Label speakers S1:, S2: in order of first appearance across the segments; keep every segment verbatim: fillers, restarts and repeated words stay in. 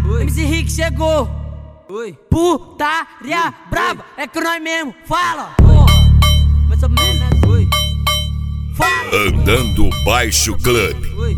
S1: Oi. M C Rick chegou. Oi. Putaria Oi. Braba, é que nós mesmo fala. Porra, mais ou menos. Oi. Fala.
S2: Andando Baixo Club.
S1: Oi.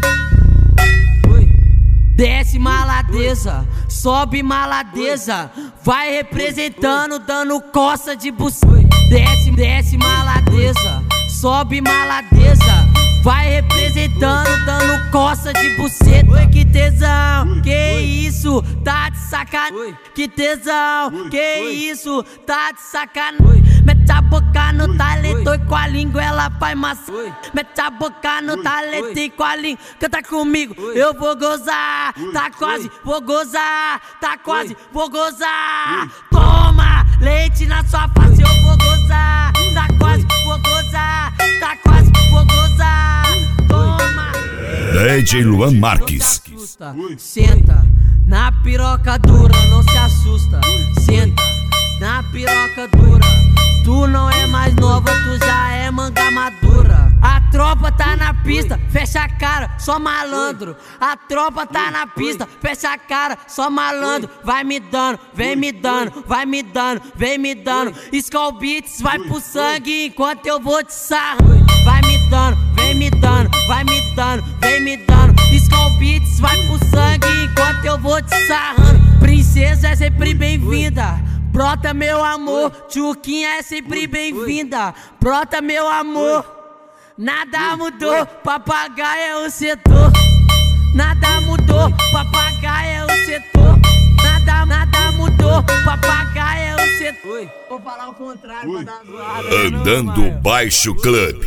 S1: Oi. Desce maladeza, sobe maladeza, vai representando, dando coça de buceta. Desce, desce maladeza, sobe maladeza, vai representando, dando coça de buceta. Oi, que tesão, que Oi. Isso, tá de sacanagem. Que tesão, que Oi. Isso, tá de sacanagem. Mete a boca no talento e com a língua ela faz massa. Mete a boca no talento e com a língua canta comigo, eu vou gozar. Tá quase, vou gozar. Tá quase, vou gozar. Toma leite na sua face, eu vou gozar. Tá quase, vou gozar. Tá quase, vou gozar. Toma.
S2: D J Luan Marques.
S1: Senta na piroca dura, não se assusta. Senta na piroca dura. Tu não é mais nova, tu já é manga madura. A tropa tá na pista, fecha a cara, só malandro. A tropa tá na pista, fecha a cara, só malandro. Vai me dando, vem me dando, vai me dando, vem me dando. Skull Beats vai pro sangue enquanto eu vou te sarrando. Vai me dando, vem me dando, vai me dando, vem me dando. Skull Beats vai pro sangue enquanto eu vou te sarrando. Princesa é sempre bem-vinda. Brota meu amor, Tchuquinha é sempre bem-vinda. Brota meu amor, nada mudou, papagaio é o setor. Nada mudou, papagaio é o setor. Nada, nada mudou, papagaio é o setor. Vou falar o contrário pra dar zoada.
S2: Andando Baixo Club.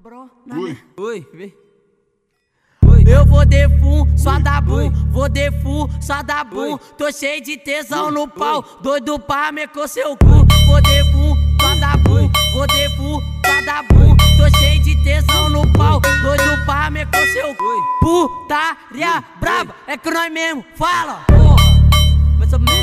S1: Oi, vem. Eu vou de full, só dá boom, vou de full, só dá boom. Tô cheio de tesão no pau, doido pra meter seu cu. Vou de full, só dá boom, vou de full, só dá boom. Tô cheio de tesão no pau, doido pra meter seu cu. Putaria braba, é que nós mesmo fala. Porra, mais ou menos.